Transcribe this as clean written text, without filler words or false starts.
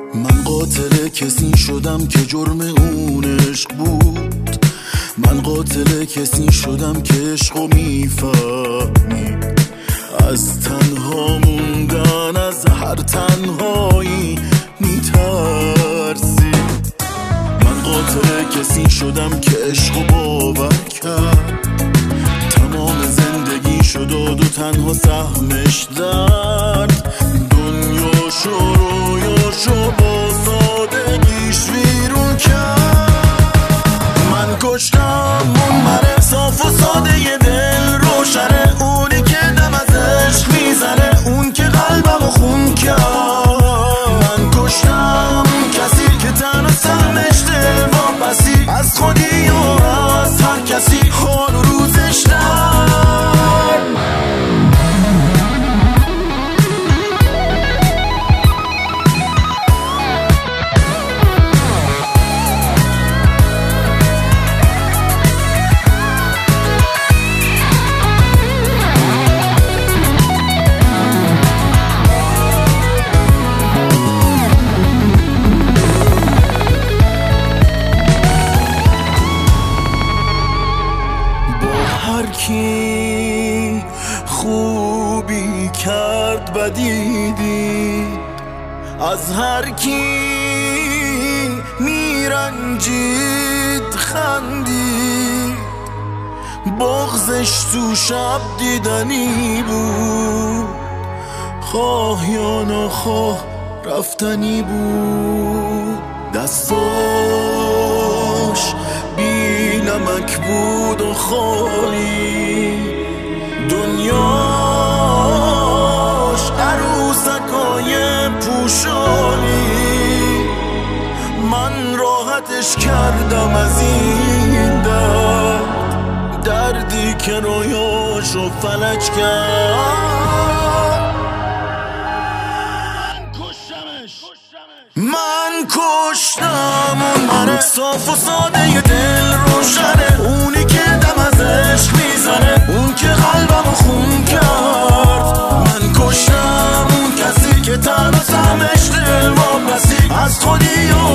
من قاتل کسی شدم که جرم اون عشق بود. من قاتل کسی شدم که عشقو میفهمید. از تنها موندن از هر تنهایی میترسی. من قاتل کسی شدم که عشقو باور کرد. تمام زندگی شد و تنها سهمش درد. دنیاشو رویاشو با سادگیش ویرون کرد. من کشتم اون مره صاف و ساده ی دل روشنه، اونی که دم از عشق میزنه، اون که قلبمو خون کرد. من کشتم کسی که تنها سهمش دل واپسی از خودی و از هر کسی حال و روزش در. هر کی خوبی کرد بدی دید، از هر کی میرنجید خندید. بغضش تو شب دیدنی بود، خواه یا نخواه رفتنی بود. دستاش بی نمک بود و خالی، دنیاش عروسکای پوشالی. من راحتش کردم از این درد، دردی که رویاشو فلج کرد. من کشتم اون مره صاف و ساده ی دل روشنه، اونی که دم از عشق میزنه، اون که قلبمو خون کرد. من کشتم اون کسی که تنها سهمش دل واپسی از خودی و